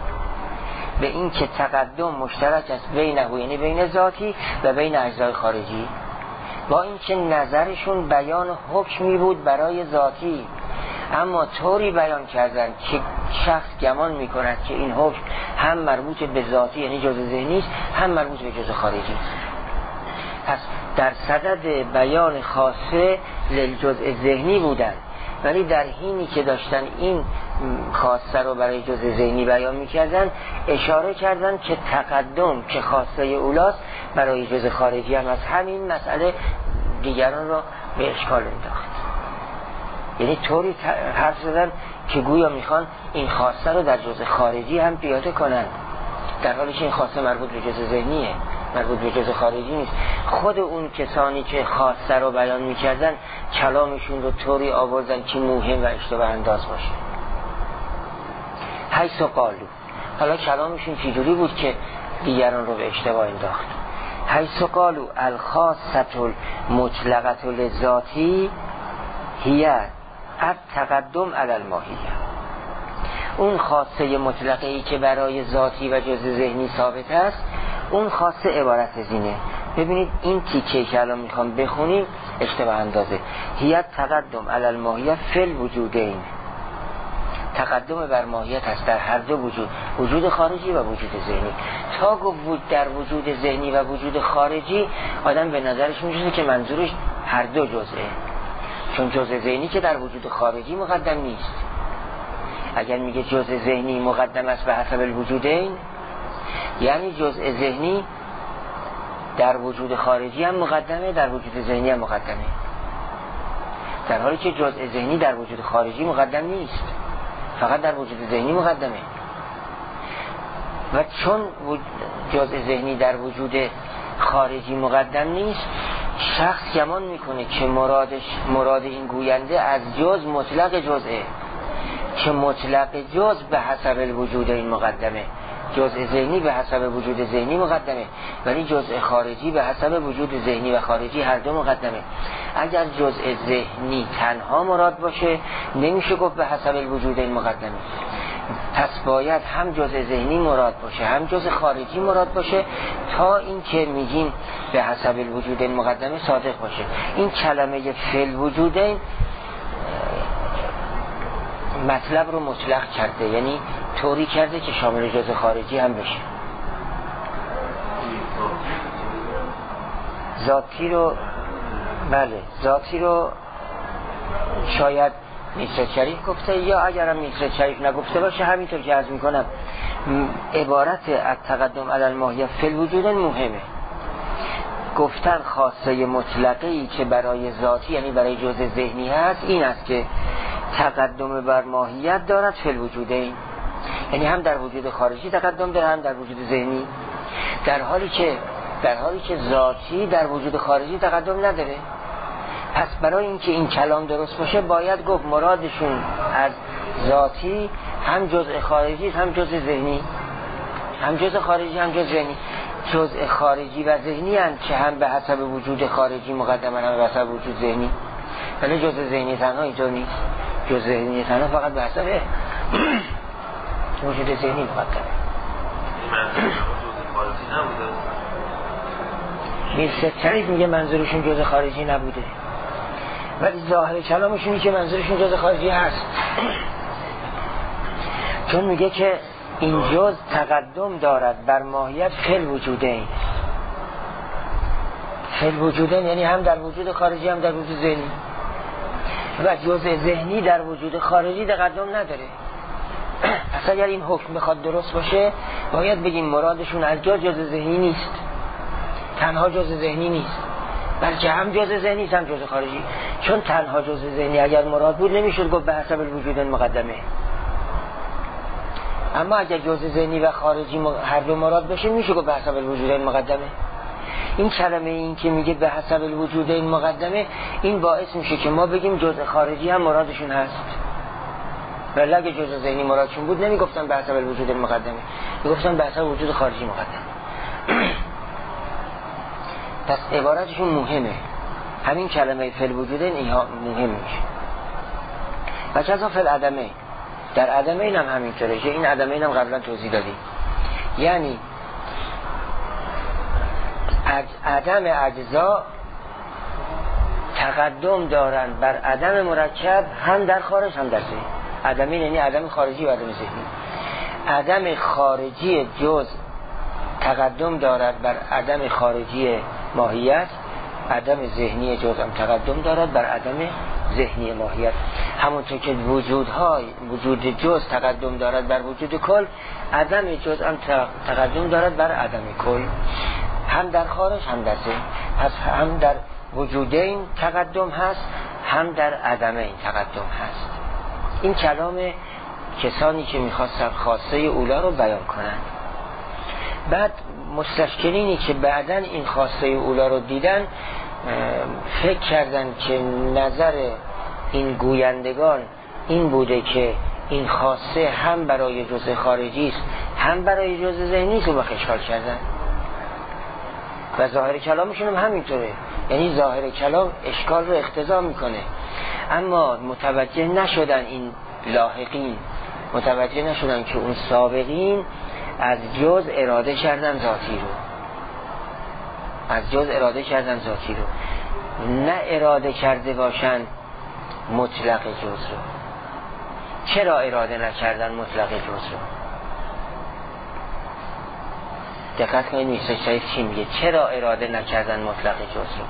به این که تقدم مشترک است بینه یعنی بین ذاتی و بین اجزای خارجی، با این که نظرشون بیان حکمی بود برای ذاتی، اما طوری بیان کردن که شخص گمان میکند که این حکم هم مربوط به ذاتی یعنی جزء ذهنی است، هم مربوط به جزء خارجی است. پس در صدد بیان خاصه للجزء ذهنی بودن، ولی در حینی که داشتن این خاصه رو برای جزء ذهنی بیان میکردن اشاره کردن که تقدم که خاصه اولاست برای جزء خارجی هم از همین مسئله دیگران رو به اشکال انداخت. یعنی طوری حرف زدن که گویا میخوان این خاصه رو در جزء خارجی هم پیاده کنن، در حالی که این خاصه مربوط به جزء ذهنیه، مربوط به جزء خارجی نیست. خود اون کسانی که خاصه رو بیان میکردن کلامشون رو طوری آوردن که موهم و اشتباه انداز باشه. حیث قالو، حالا کلامشون چجوری بود که دیگران رو به اشتباه انداخت؟ حیث قالو الخاصه المطلقه للذاتی هی التقدم علی الماهیه. اون خاصه مطلقه ای که برای ذاتی و جزء ذهنی ثابت است، اون خاصه عبارت از اینه. ببینید این تیکه که الان میخوام بخونیم اشتباه اندازه. هی التقدم علی الماهیه فی الوجودین، تقدم بر ماهیت است در هر دو وجود، وجود خارجی و وجود ذهنی. تا گفت در وجود ذهنی و وجود خارجی آدم به نظرش میرسه که منظورش هر دو جزئه، چون جزء ذهنی که در وجود خارجی مقدم نیست. اگر میگه جزء ذهنی مقدم است به حسب الوجودین، یعنی جزء ذهنی در وجود خارجی هم مقدمه، در وجود ذهنی هم مقدمه، در حالی که جزء ذهنی در وجود خارجی مقدم نیست، فقط در وجود ذهنی مقدمه. و چون جزء ذهنی در وجود خارجی مقدم نیست، شخص گمان میکنه که مراد این گوینده از جز مطلق جزئه، که مطلق جز به حسب الوجود این مقدمه، جزء ذهنی به حسب وجود ذهنی مقدمه، ولی جزء خارجی به حسب وجود ذهنی و خارجی هر دو مقدمه. اگر جزء ذهنی تنها مراد باشه نمیشه گفت به حسب الوجود این مقدمه، پس باید هم جزء ذهنی مراد باشه هم جزء خارجی مراد باشه تا این که میگیم به حسب الوجود این مقدمه صادق باشه. این کلمه فی الوجودین مطلب رو مطلق کرده، یعنی طوری کرده که شامل جزء خارجی هم بشه. ذاتی رو بله، ذاتی رو شاید میسر شریف گفته، یا اگرم میسر شریف نگفته باشه همینطور که عرض میکنم عبارت التقدم علی الماهیه فی الوجود مهمه. گفتن خاصه مطلقی که برای ذاتی یعنی برای جزء ذهنی هست این است که تقدم بر ماهیت دارد فی الوجودین، یعنی هم در وجود خارجی تقدم داره هم در وجود ذهنی، در حالی که ذاتی در وجود خارجی تقدم نداره. پس برای اینکه این کلام درست باشه باید گفت مرادشون از ذاتی هم جزء خارجی هم جزء ذهنی، هم جزء خارجی هم جزء ذهنی. جزء خارجی و ذهنی هستند که هم به حسب وجود خارجی مقدمه هم به حسب وجود ذهنی، ولی جزء ذهنی تنها اینطور نیست. جزء ذهنی تنها فقط به حسب وجود ذهنی مقدمه. میرزا شریف میگه منظورشون جزء خارجی نبوده، ولی ظاهر کلامشونی که منظورشون جزء خارجی هست، چون میگه که این جز تقدم دارد بر ماهیت فعل وجودین. فعل وجودین یعنی هم در وجود خارجی هم در وجود ذهنی، و جزء ذهنی در وجود خارجی تقدم نداره. پس اگر این حکم بخواد درست باشه باید بگیم مرادشون از جزء ذهنی نیست، تنها جزء ذهنی نیست، بلکه هم جزء ذهنی هم جزء خارجی. چون تنها جزء ذهنی اگر مراد بود نمیشد گفت به حسب الوجود مقدمه. اما اگر جزء ذهنی و خارجی هر دو مراد بشه میشه گفت به حسب الوجود مقدمه. این کلمه این که میگه به حسب الوجود مقدمه، این باعث میشه که ما بگیم جزء خارجی هم مرادشون هست، ولی اگه جزء ذهنی مرادشون بود نمیگفتن به حسب الوجود مقدمه، میگفتن به حسب وجود خارجی مقدمه. پس عبارتشون مهمه. همین کلمه فعل وجودین اینها مهم میشه. و کذا فعل عدمه، در عدمه این هم همینطوره که این عدمه این هم قبلا توضیح دادیم. یعنی عدم اجزا تقدم دارند بر عدم مرکب هم در خارج هم در ذهن. عدمه یعنی عدم خارجی و عدم ذهنی. عدم خارجی جز تقدم دارد بر عدم خارجی ماهیت، عدم ذهنی جز هم تقدم دارد بر عدم ذهنی ماهیت. همونطور که وجود جز تقدم دارد بر وجود کل، عدم جز هم تقدم دارد بر عدم کل، هم در خارج هم در ذهن. پس هم در وجودین تقدم هست، هم در عدمین تقدم هست. این کلام کسانی که میخواستن خاصه اولا رو بیان کنند. بعد مستشکلینی که بعداً این خاصه اولا رو دیدن فکر کردن که نظر این گویندگان این بوده که این خاصه هم برای جزء خارجی است هم برای جزء ذهنی است، رو اشکال کردن. و ظاهر کلامشون هم همینطوره، یعنی ظاهر کلام اشکال رو اقتضا میکنه. اما متوجه نشدن این لاحقین، متوجه نشدن که اون سابقین از جز اراده کردن ذاتی رو، از جز اراده کردن ذاتی رو، نه اراده کرده باشن مطلق جز رو. چرا اراده نکردن مطلق جز رو؟ دقت کنید میرزا شریف چی میگه، چرا اراده نکردن مطلق جز رو؟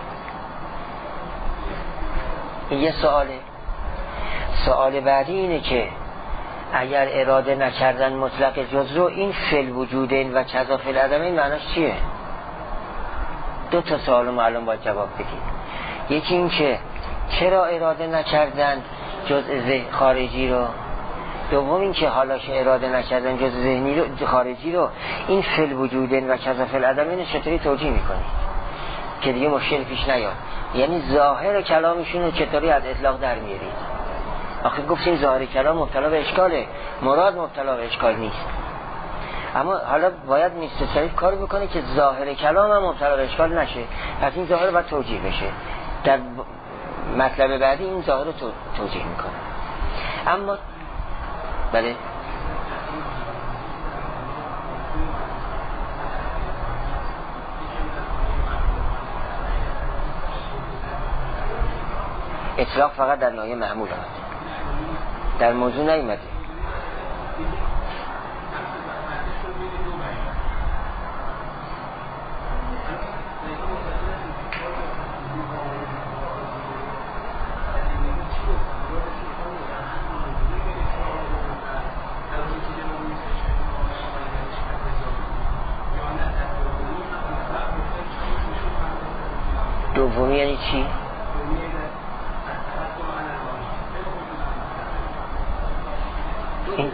این یه سواله. سوال بعدی اینه که اگر اراده نکردن مطلق جز رو، این فعل وجودین و کذا فعل عدمین معناش چیه؟ دو تا سوال معلوم باید جواب بدید. یکی این که چرا اراده نکردن جزء خارجی رو، دوم این که حالا که اراده نکردن جزء ذهنی رو خارجی رو، این فعل وجودین و کذا فعل عدمین چطوری توجیه میکنید که دیگه مشکل پیش نیاد؟ یعنی ظاهر کلامشون رو چطوری از اطلاق در میارید؟ آخه گفتیم ظاهر کلام مبتلا به اشکاله، مراد مبتلا به اشکال نیست. اما حالا باید میرزا شریف کار بکنه که ظاهر کلام هم مبتلا به اشکال نشه، پس این ظاهر باید توجیه بشه. در مطلب بعدی این ظاهر رو توجیه میکنه. اما بله اطلاق فقط در ناحیه معمول آمده، در موضوع نیامده. دومی یعنی چی؟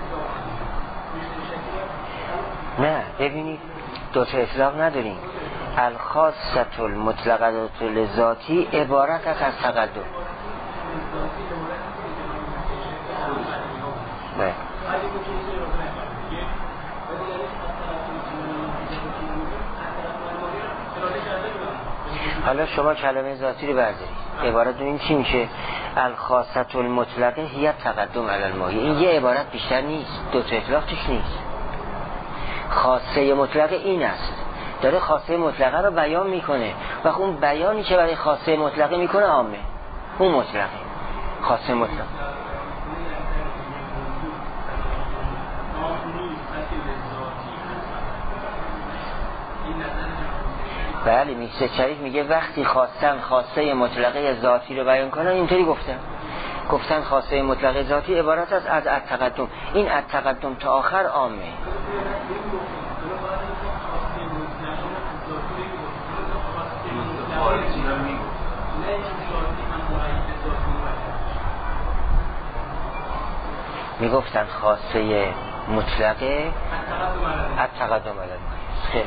نه ببینید دو تا اطلاق نداریم. الخاصة المطلقه لذاتی عبارت است از تقدم. نه حالا شما کلمه ذاتی رو بردارید، عبارت این چی میشه؟ الخاصة المطلقه هی تقدم علی الماهی. این یه عبارت بیشتر نیست، دو تا اطلاق توش نیست. خاصه مطلقه این است، داره خاصه مطلقه رو بیان میکنه و اون بیانی که برای خاصه مطلقه میکنه عامه، اون مطلقه خاصه مطلقه. بله میشه شریف میگه وقتی خواستن خاصه مطلقه ذاتی رو بیان کنن اینطوری گفتن خاصه مطلقه ذاتی عبارت است از التقدم. این التقدم تا آخر عامه. میگفتن خاصه مطلقه التقدم علی الماهی. خیلی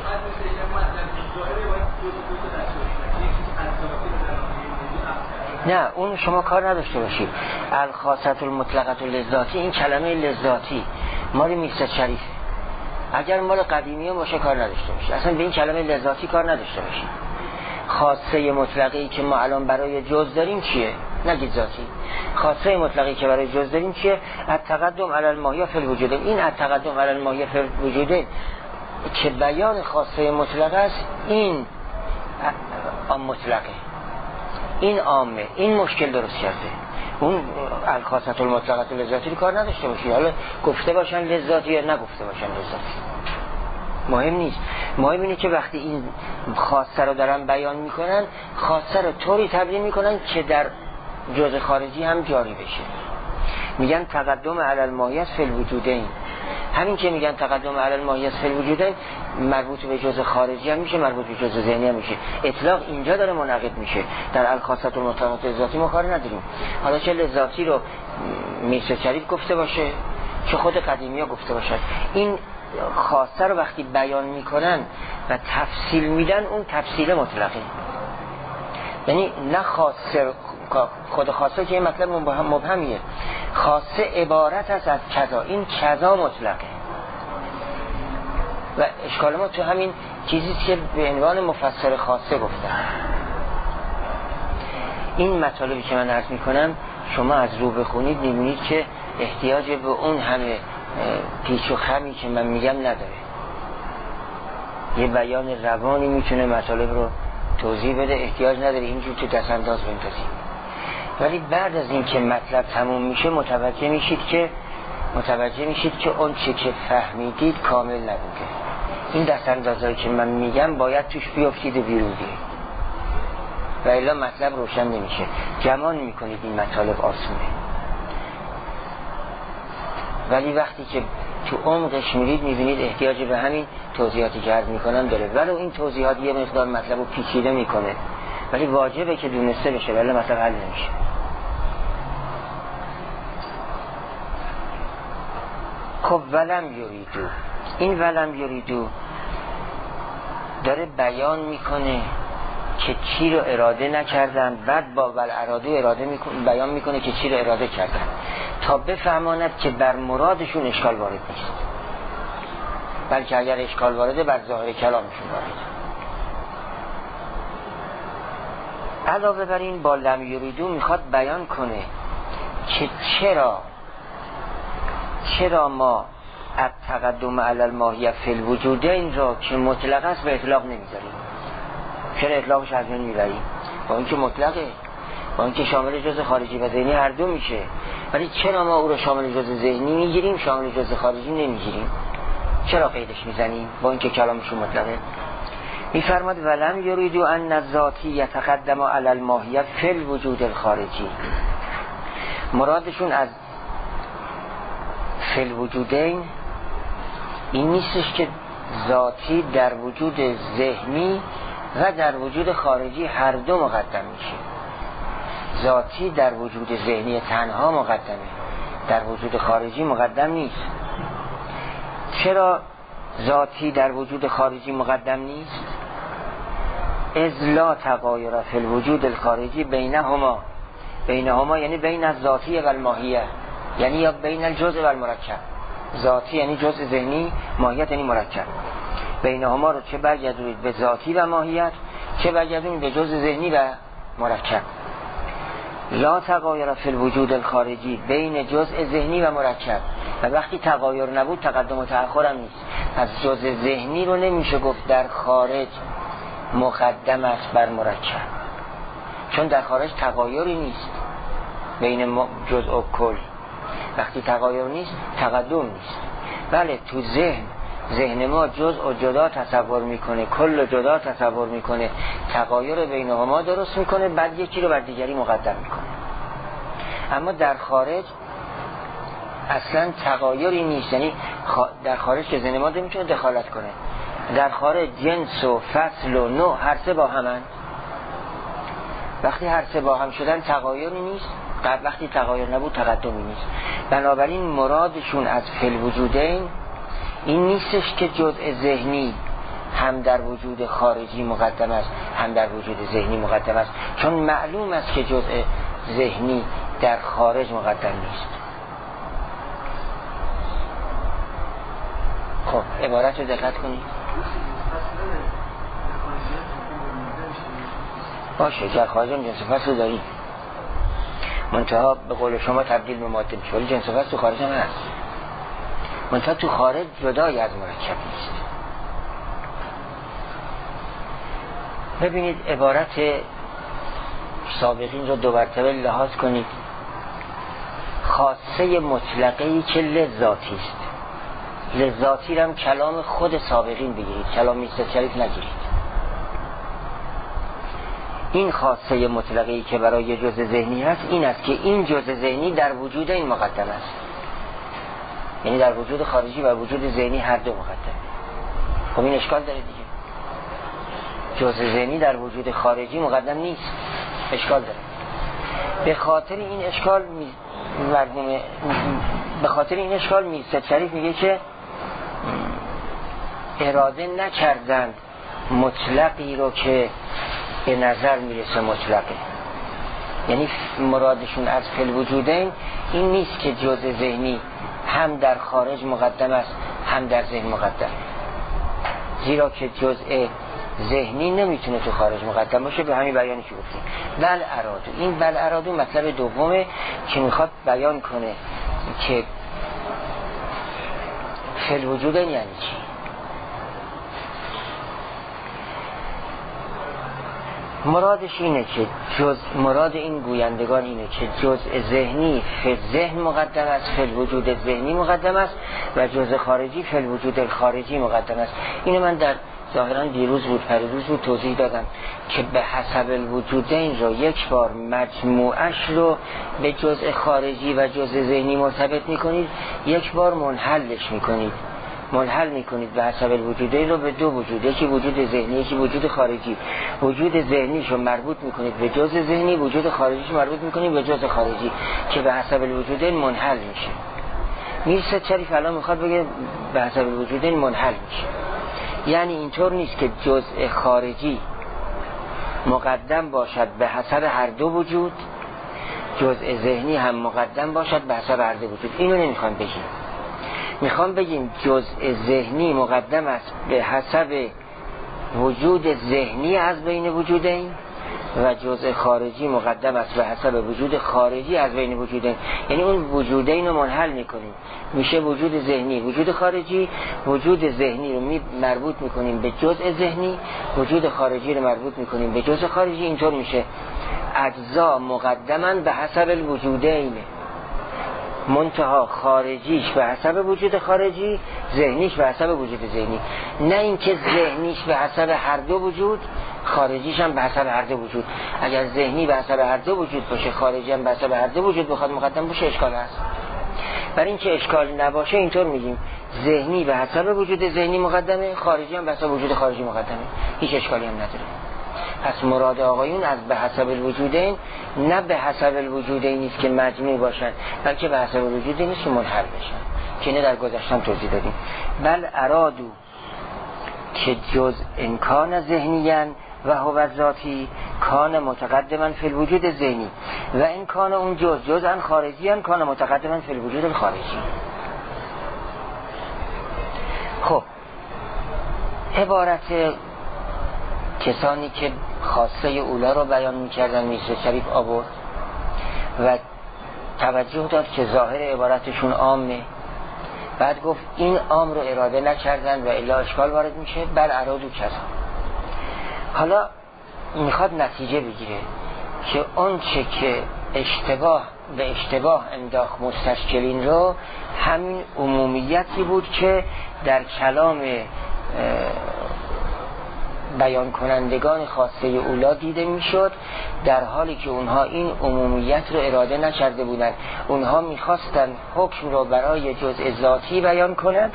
نه اون شما کار نداشته باشید. الخاصة المطلقه لذاتی، این کلمه لذاتی مال میرزا شریف، اگر مال قدیمی باشه کار نداشته باشید، اصلا به این کلمه لذاتی کار نداشته باشید. خاصه مطلقه‌ای که ما الان برای جز داریم چیه؟ نگید ذاتی. خاصه مطلقه‌ای که برای جز داریم چیه؟ التقدم علی الماهی فی الوجود. این التقدم علی الماهی فی الوجود که بیان خاصه مطلقه است، این مطلقه، این عامه، این مشکل درست کرده. اون الخاصة المطلقه لذاتی رو کار نداشته باشید. حالا گفته باشن لذاتی یا نگفته باشن لذاتی مهم نیست. مهم اینه که وقتی این خاصه رو دارن بیان میکنن، خاصه رو طوری تبیین میکنن که در جزء خارجی هم جاری بشه. میگن تقدم علی الماهیت فی الوجودین. همین که میگن تقدم علی الماهیت فی الوجودین مربوط به جزء خارجی هم میشه، مربوط به جزء ذهنی هم میشه. اطلاق اینجا داره منعقد میشه. در الخاصة المطلقه ذاتی ما کاری نداریم. حالا چه لذاتی رو میرزا شریف گفته باشه، چه خود قدیمی ها گفته باشد، این خاصه رو وقتی بیان میکنن و تفصیل میدن، اون تفصیل مطلقه. یعنی نه خاصه، خود خاصه که این مطلب مبهمیه، خاصه عبارت است از کذا، این کذا مطلقه. و اشکال ما تو همین چیزی که به عنوان مفسر خاصه گفتن. این مطالبی که من عرض میکنم شما از رو بخونید میبینید که احتیاج به اون همه پیچ و خمی که من میگم نداره. یه بیان روانی میتونه مطالب رو توضیح بده، احتیاج نداره اینجور تو دست انداز بندازیم. ولی بعد از این که مطلب تموم میشه متوجه میشید که اون چه که فهمیدید کامل نبوده. این دست اندازهایی که من میگم باید توش بیافتید و بیرودید و الا مطلب روشن نمیشه. گمان میکنید این مطالب آسونه، ولی وقتی که تو عمقش میرید میبینید احتیاج به همین توضیحاتی که عرض میکنم داره. ولی این توضیحات یه مقدار مطلب رو پیچیده میکنه، ولی واجبه که دونسته بشه، ولی مطلب حل نمیشه. خب ولم یریدو، این ولم یریدو داره بیان میکنه که چی رو اراده نکردن، بعد با اراده بیان میکنه که چی رو اراده کردن، تا بفهماند که بر مرادشون اشکال وارد نیست، بلکه اگر اشکال وارده بر ظاهر کلامشون وارد. علاوه بر این با لم یریدو میخواد بیان کنه که چرا ما التقدم علی الماهیه فی الوجودین را که مطلق است به اطلاق نمیذاریم. چرا اطلاقش از بین میبریم؟ با اینکه مطلقه، با اینکه شامل جزء خارجی و ذهنی هر دو میشه، ولی چرا ما او رو شامل جزء ذهنی میگیریم، شامل جزء خارجی نمیگیریم؟ چرا قیدش میزنیم با اینکه کلامشون مطلقه؟ میفرماد ولم یریدو ان الذاتی یتقدم علی الماهیه فی الوجود الخارجی. مرادشون از فی الوجودین این نیستش که ذاتی در وجود ذهنی و در وجود خارجی هر دو مقدم میشه. ذاتی در وجود ذهنی تنها مقدمه، در وجود خارجی مقدم نیست. چرا ذاتی در وجود خارجی مقدم نیست؟ اذ لا تغایر فی الوجود الخارجی بینهما یعنی بین الذاتی و الماهیه، یعنی یا بین الجزء و المرکب. ذاتی یعنی جزء ذهنی، ماهیت یعنی مرکب. بینهما رو چه برگردونید به ذاتی و ماهیت، چه برگردونید به جزء ذهنی و مرکب. لا تغایر فی الوجود الخارجی بین جزء ذهنی و مرکب. و وقتی تغایر نبود تقدم و تأخر هم نیست. از جزء ذهنی رو نمیشه گفت در خارج مقدم است بر مرکب، چون در خارج تغایری نیست بین جزء و کل. وقتی تغایر نیست تقدم نیست. بله تو ذهن ما جزء و جدا تصور میکنه، کل و جدا تصور میکنه، تغایر بینهما درست میکنه، بعد یکی رو بر دیگری مقدم میکنه. اما در خارج اصلا تغایری نیست، یعنی در خارج که ذهن ما نمیتونه دخالت کنه. در خارج جنس و فصل و نوع هر سه با همن. وقتی هر سه با هم شدن تغایری نیست، وقتی تغایر نبود تقدمی نیست. بنابراین مرادشون از فی الوجودین این نیستش که جزء ذهنی هم در وجود خارجی مقدم است هم در وجود ذهنی مقدم است، چون معلوم است که جزء ذهنی در خارج مقدم نیست. خب عبارت رو دقت کنید. باشه در خارج هم جنس فصل داریم، منتها به قول شما تبدیل به ماده میشه، ولی جنس فصل تو خارج هم هست، منتها تو خارج جدای از مرکب نیست. ببینید عبارت سابقین رو دو مرتبه لحاظ کنید. خاصه مطلقه‌ای که لذاتی است، لذاتی رو هم کلام خود سابقین بگیرید، کلام میسته شریف نگیرید. این خاصه مطلقه‌ای که برای جزء ذهنی هست این است که این جزء ذهنی در وجود این مقدم است، یعنی در وجود خارجی و وجود ذهنی هر دو مقدم. خب این اشکال داره دیگه، جزء ذهنی در وجود خارجی مقدم نیست، اشکال داره. به خاطر این اشکال میرزا شریف میگه که اراده نکردند مطلقی رو که به نظر میرسه مطلقه، یعنی مرادشون از فی الوجودین این نیست که جزء ذهنی هم در خارج مقدم است هم در ذهن مقدم، زیرا که جزء ذهنی نمیتونه تو خارج مقدم باشه. به همین بیانی که گفتیم بل ارادو، این بل ارادو مطلب دومه که میخواد بیان کنه که فی الوجودین یعنی چی. مرادش اینه که مراد این گویندگان اینه که جزء ذهنی فی ذهن مقدم است، فی الوجود ذهنی مقدم است و جزء خارجی فی الوجود الخارجی مقدم است. اینو من در ظاهرا دیروز بود پریروز بود توضیح دادم که به حسب الوجودین رو یک بار مجموعش رو به جزء خارجی و جزء ذهنی مرتبط میکنید، یک بار منحلش میکنید، منحل میکنید به حسب الوجودین رو به دو وجود، یکی وجود ذهنی یکی وجود خارجی. وجود ذهنیش رو مربوط میکنید به جزء ذهنی، وجود خارجیش رو مربوط میکنید به جزء خارجی که به حسب الوجودین منحل میشه. میرزا شریف الان میخواد بگه به حسب الوجودین منحل میشه، یعنی اینطور نیست که جزء خارجی مقدم باشد به حسب هر دو وجود، جزء ذهنی هم مقدم باشد به حسب هر دو وجود. اینو نمیخوام بگیم، میخوام بگیم جزء ذهنی مقدم است به حسب وجود ذهنی از بین وجودین و جزء خارجی مقدم است به حسب وجود خارجی از بین وجودین. یعنی اون وجودین رو منحل میکنیم، میشه وجود ذهنی وجود خارجی، وجود ذهنی رو مربوط میکنیم به جزء ذهنی، وجود خارجی رو مربوط میکنیم به جزء خارجی. اینطور میشه اجزا مقدمن به حسب الوجودین، منتها خارجیش به حسب وجود خارجی، ذهنیش به حسب وجود ذهنی. نه اینکه ذهنیش به حسب هر دو وجود، خارجیش هم به حسب هر دو وجود. اگر ذهنی به حسب هر دو وجود باشه، خارجی هم به حسب هر دو وجود بخواد مقدم باشه، اشکال هست. برای اینکه اشکال نباشه اینطور میگیم ذهنی به حسب وجود ذهنی مقدمه، خارجی هم به حسب وجود خارجی مقدمه، هیچ اشکالی هم نداره. پس مراد آقایون از به حسب الوجودین نه به حسب الوجودین نیست که مجموع باشن، بلکه به حسب الوجودین نیست که منحل بشن، که اینه در گذشتم توضیح دادیم. بل ارادو که جز امکان ذهنیان و هو ذاتی کان متقدما فی الوجود ذهنی و این کان اون جزءا خارجی کان متقدما فی الوجود خارجی. خب عبارت کسانی که خاصه اولا رو بیان می‌کردن میرزا شریف آورد و توجه داد که ظاهر عبارتشون عامه، بعد گفت این عام رو اراده نکردن و الا اشکال وارد میشه، بل ارادو کذا. حالا میخواد نتیجه بگیره که اون چه که اشتباه به اشتباه انداخت مستشکلین رو همین عمومیتی بود که در کلام بیان کنندگان خاصه اولا دیده میشد، در حالی که اونها این عمومیت رو اراده نکرده بودن. اونها میخواستن حکم رو برای جزء ذاتی بیان کنند،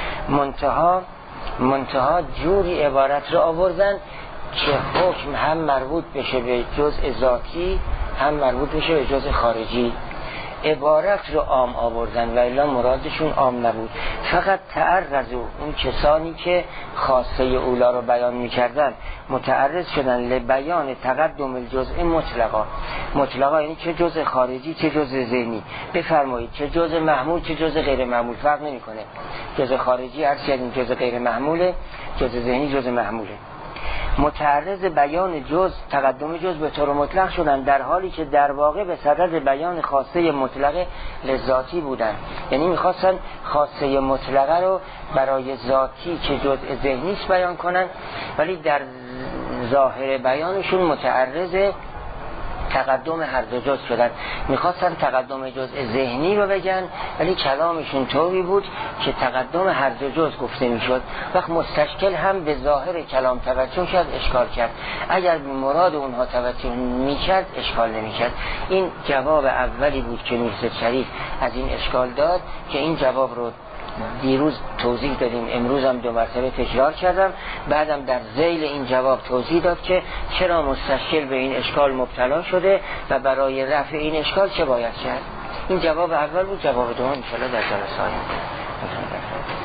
منتها جوری عبارت رو آوردن که حکم هم مربوط بشه به جزء ذاتی هم مربوط بشه به جزء خارجی. عبارت رو عام آوردن و الا مرادشون عام نبود. فقط تعرضوا، اون کسانی که خاصه اولا رو بیان میکردن متعرض شدن لبیان تقدم الجزء مطلقا یعنی چه جزء خارجی چه جزء ذهنی. بفرمایید چه جزء محمول چه جزء غیر محمول فرق نمیکنه، جزء خارجی هر چیزی جزء غیر محموله، جزء ذهنی جزء محموله. متعرض بیان جز تقدم جز به طور مطلق شدن، در حالی که در واقع به صدد بیان خاصه مطلق لذاتی بودن. یعنی میخواستن خاصه مطلقه رو برای ذاتی که جزء ذهنیش بیان کنن، ولی در ظاهر بیانشون متعرض تقدم هر دو جز شدن. میخواستن تقدم جزء ذهنی رو بگن، ولی کلامشون طوری بود که تقدم هر دو جز گفته میشد. وقت مستشکل هم به ظاهر کلام توجه کرد، اشکال کرد. اگر به مراد اونها توجه میکرد اشکال نمیکرد. این جواب اولی بود که میرزا شریف از این اشکال داد، که این جواب رو دیروز توضیح دادیم، امروز هم 2 مرتبه تکرار کردم. بعدم در ذیل این جواب توضیح داد که چرا مستشکل به این اشکال مبتلا شده و برای رفع این اشکال چه باید کرد. این جواب اول بود. جواب دوم ان شاءالله در جلسه آینده.